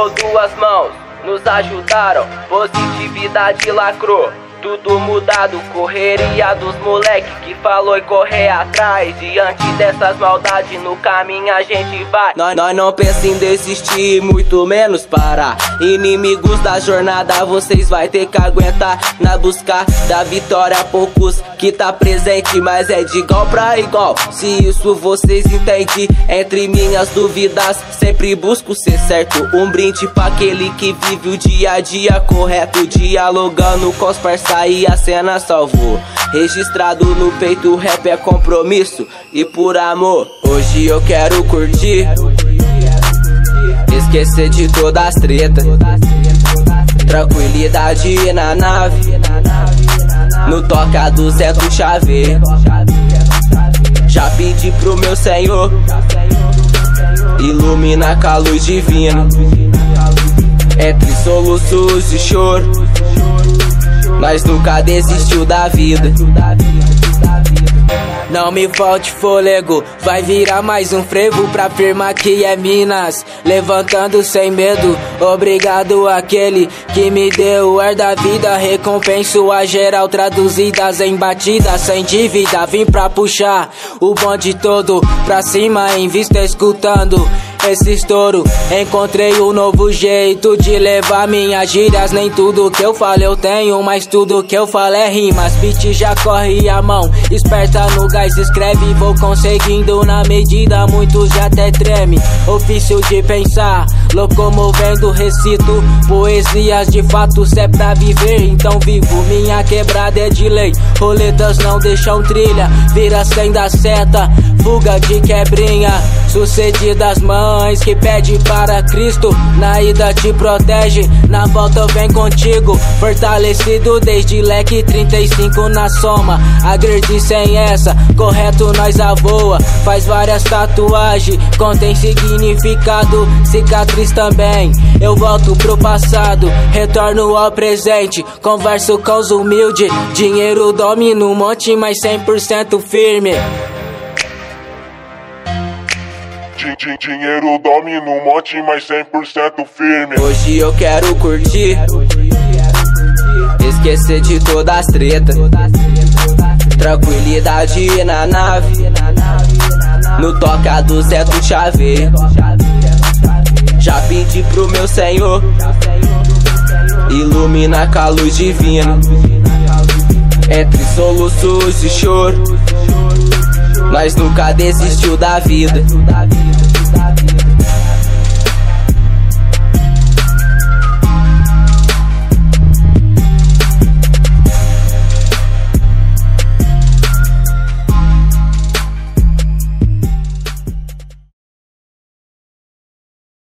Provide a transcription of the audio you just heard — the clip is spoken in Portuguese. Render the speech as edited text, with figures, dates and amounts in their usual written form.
deu duas mãos, nos ajudaram, positividade lacrou. Tudo mudado, correria dos moleque que falou e correr atrás. Diante dessas maldades, no caminho a gente vai. Nós não pensa em desistir, muito menos parar. Inimigos da jornada, vocês vai ter que aguentar. Na busca da vitória, poucos que tá presente, mas é de igual pra igual. Se isso vocês entendem, entre minhas dúvidas, sempre busco ser certo. Um brinde pra aquele que vive o dia a dia correto, dialogando com os parceiros. Aí a cena salvou. Registrado no peito, rap é compromisso e por amor. Hoje eu quero curtir, esquecer de todas as tretas, tranquilidade na nave, no toca do Zé do Chaveiro. Já pedi pro meu Senhor, ilumina com a luz divina. Entre soluços e choro, nós nunca desistiu da vida. Não me falte fôlego, vai virar mais um frevo pra afirmar que é Minas. Levantando sem medo, obrigado àquele que me deu o ar da vida. Recompenso a geral, traduzidas em batidas sem dívida. Vim pra puxar o bonde todo pra cima em vista escutando esse estouro. Encontrei um novo jeito de levar minhas gírias. Nem tudo que eu falo eu tenho, mas tudo que eu falo é rimas. Beat já corre a mão, esperta no gás, escreve e vou conseguindo na medida. Muitos já até treme, ofício de pensar, locomovendo recito poesias de fato. Se é pra viver, então vivo. Minha quebrada é de lei, roletas não deixam trilha, vira sem dar seta, fuga de quebrinha. Sucedidas mães que pede para Cristo, na ida te protege, na volta vem contigo. Fortalecido desde leque 35 na soma, agredir sem essa, correto nós avoa. Faz várias tatuagens, contém significado, cicatriz também. Eu volto pro passado, retorno ao presente, converso com os humildes. Dinheiro domina um monte, mas 100% firme. Dinheiro domina um monte, mas 100% firme. Hoje eu quero curtir, esquecer de todas as tretas, tranquilidade na nave, no toca do Zé do Chaveiro. Já pedi pro meu Senhor, ilumina com a luz divina. Entre soluços e choro, nós nunca desistiu da vida.